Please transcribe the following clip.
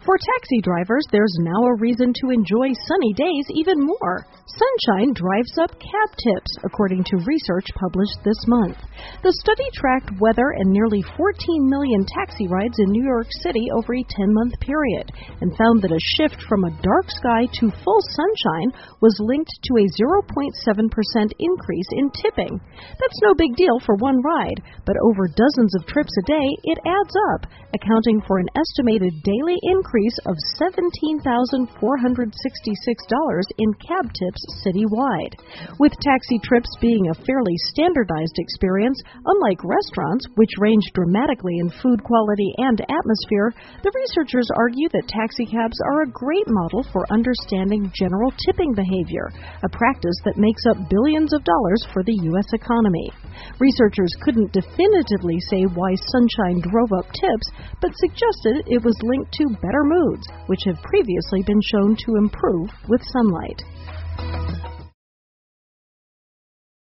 For taxi drivers, there's now a reason to enjoy sunny days even more. Sunshine drives up cab tips, according to research published this month. The study tracked weather and nearly 14 million taxi rides in New York City over a 10-month period and found that a shift from a dark sky to full sunshine was linked to a 0.7% increase in tipping. That's no big deal for one ride, but over dozens of trips a day, it adds up, accounting for an estimated daily increase of $17,466 in cab tips citywide. With taxi trips being a fairly standardized experience, unlike restaurants, which range dramatically in food quality and atmosphere, the researchers argue that taxi cabs are a great model for understanding general tipping behavior, a practice that makes up billions of dollars for the U.S. economy. Researchers couldn't definitively say why sunshine drove up tips, but suggested it was linked to better moods, which have previously been shown to improve with sunlight.